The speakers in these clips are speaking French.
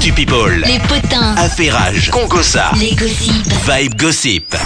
Actu People, les potins, affairage, congossa, les gossips. Vibe Gossip.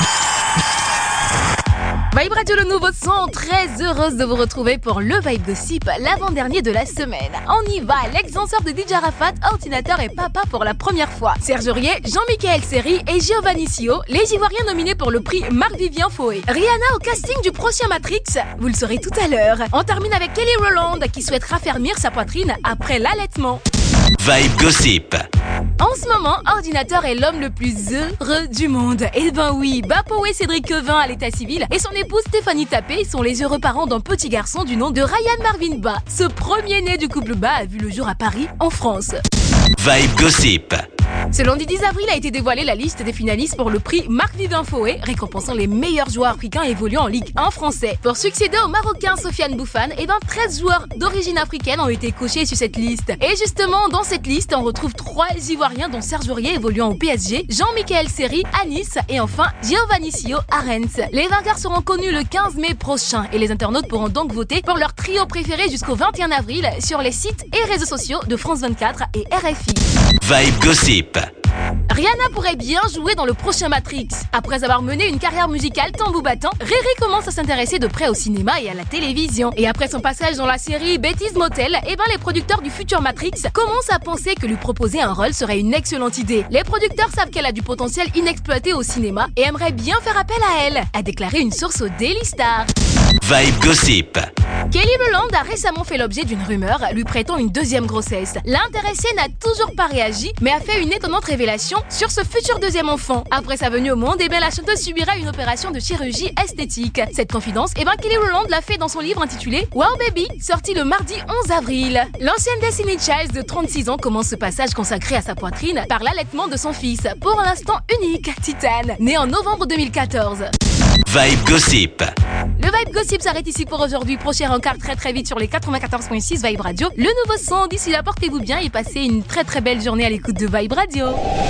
Vibe Radio, le nouveau son, très heureuse de vous retrouver pour le Vibe Gossip, l'avant-dernier de la semaine. On y va, l'ex-danseur de DJ Arafat, ordinateur et papa pour la première fois. Serge Aurier, Jean-Michel Seri et Giovanni Sio, les Ivoiriens nominés pour le prix Marc-Vivien Foé. Rihanna au casting du prochain Matrix, vous le saurez tout à l'heure. On termine avec Kelly Rowland qui souhaite raffermir sa poitrine après l'allaitement. Vibe Gossip. En ce moment, Ordinateur est l'homme le plus heureux du monde. Eh ben oui, Bapo et Cédric Quevin à l'état civil et son épouse Stéphanie Tapé sont les heureux parents d'un petit garçon du nom de Ryan Marvin Ba. Ce premier-né du couple Ba a vu le jour à Paris, en France. Vibe Gossip. Ce lundi 10 avril a été dévoilée la liste des finalistes pour le prix Marc-Vivien Foé, récompensant les meilleurs joueurs africains évoluant en Ligue 1 français. Pour succéder au Marocain Sofiane Bouffane, 13 joueurs d'origine africaine ont été cochés sur cette liste. Et justement, dans cette liste, on retrouve 3 Ivoiriens dont Serge Aurier évoluant au PSG, Jean-Michel Seri à Nice et enfin Giovanni Sio à Rennes. Les vainqueurs seront connus le 15 mai prochain et les internautes pourront donc voter pour leur trio préféré jusqu'au 21 avril sur les sites et réseaux sociaux de France 24 et RFI. Vibe Gossip. Rihanna pourrait bien jouer dans le prochain Matrix. Après avoir mené une carrière musicale tambour battant, Riri commence à s'intéresser de près au cinéma et à la télévision. Et après son passage dans la série Betty's Motel, les producteurs du futur Matrix commencent à penser que lui proposer un rôle serait une excellente idée. Les producteurs savent qu'elle a du potentiel inexploité au cinéma et aimeraient bien faire appel à elle, a déclaré une source au Daily Star. Vibe Gossip. Kelly Rowland a récemment fait l'objet d'une rumeur lui prêtant une deuxième grossesse. L'intéressée n'a toujours pas réagi, mais a fait une étonnante révélation sur ce futur deuxième enfant. Après sa venue au monde, la chanteuse subira une opération de chirurgie esthétique. Cette confidence, Kelly Rowland l'a fait dans son livre intitulé Wow Baby, sorti le mardi 11 avril. L'ancienne Destiny Child de 36 ans commence ce passage consacré à sa poitrine par l'allaitement de son fils, pour l'instant unique, Titane, né en novembre 2014. Vibe Gossip. Le Vibe Gossip s'arrête ici pour aujourd'hui. Prochain rencard très vite sur les 94.6 Vibe Radio. Le nouveau son, d'ici là, portez-vous bien et passez une très belle journée à l'écoute de Vibe Radio.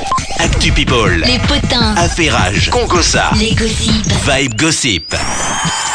Actu People, Les potins, affairage, congossa, les gossips. Vibe Gossip.